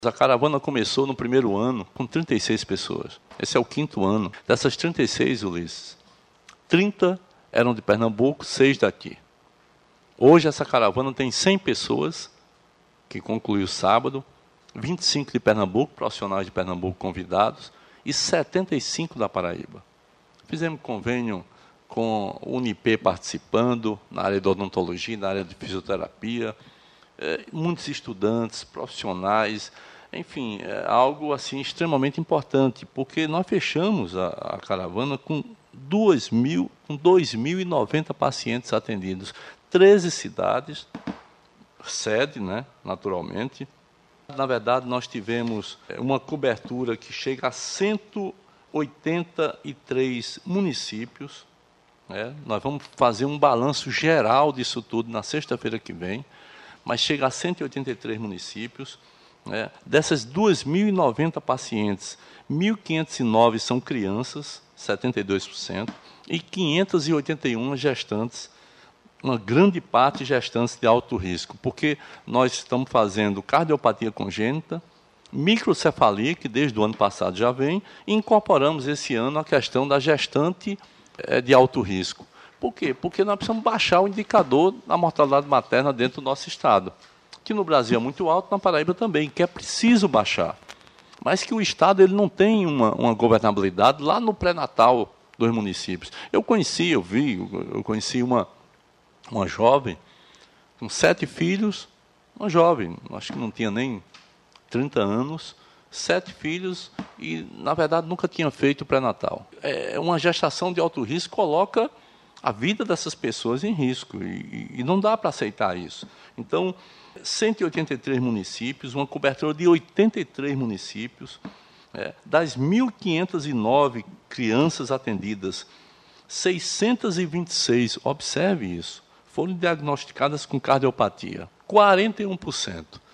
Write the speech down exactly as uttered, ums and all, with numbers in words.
A caravana começou no primeiro ano com trinta e seis pessoas. Esse é o quinto ano. Dessas trinta e seis, Ulisses, trinta eram de Pernambuco, seis daqui. Hoje essa caravana tem cem pessoas, que concluiu sábado, vinte e cinco de Pernambuco, profissionais de Pernambuco convidados, e setenta e cinco da Paraíba. Fizemos convênio com o Unip participando, na área de odontologia, na área de fisioterapia, é, muitos estudantes, profissionais, enfim, é algo assim extremamente importante, porque nós fechamos a, a caravana com dois mil e noventa pacientes atendidos, treze cidades, sede, né, naturalmente. Na verdade, nós tivemos uma cobertura que chega a cento e oitenta e três municípios. Né? Nós vamos fazer um balanço geral disso tudo na sexta-feira que vem, mas chega a cento e oitenta e três municípios. Né? Dessas duas mil e noventa pacientes, mil quinhentos e nove são crianças, setenta e dois por cento, e quinhentas e oitenta e uma gestantes, uma grande parte gestantes de alto risco, porque nós estamos fazendo cardiopatia congênita, microcefalia, que desde o ano passado já vem, e incorporamos esse ano a questão da gestante é, de alto risco. Por quê? Porque nós precisamos baixar o indicador da mortalidade materna dentro do nosso estado, que no Brasil é muito alto, na Paraíba também, que é preciso baixar. Mas que o estado ele não tem uma, uma governabilidade lá no pré-natal dos municípios. Eu conheci, eu vi, eu conheci uma, uma jovem com sete filhos, uma jovem, acho que não tinha nem trinta anos, sete filhos e, na verdade, nunca tinha feito pré-natal. É, uma gestação de alto risco coloca a vida dessas pessoas em risco e, e não dá para aceitar isso. Então, cento e oitenta e três municípios, uma cobertura de oitenta e três municípios, é, das mil quinhentas e nove crianças atendidas, seiscentas e vinte e seis, observe isso, foram diagnosticadas com cardiopatia, quarenta e um por cento.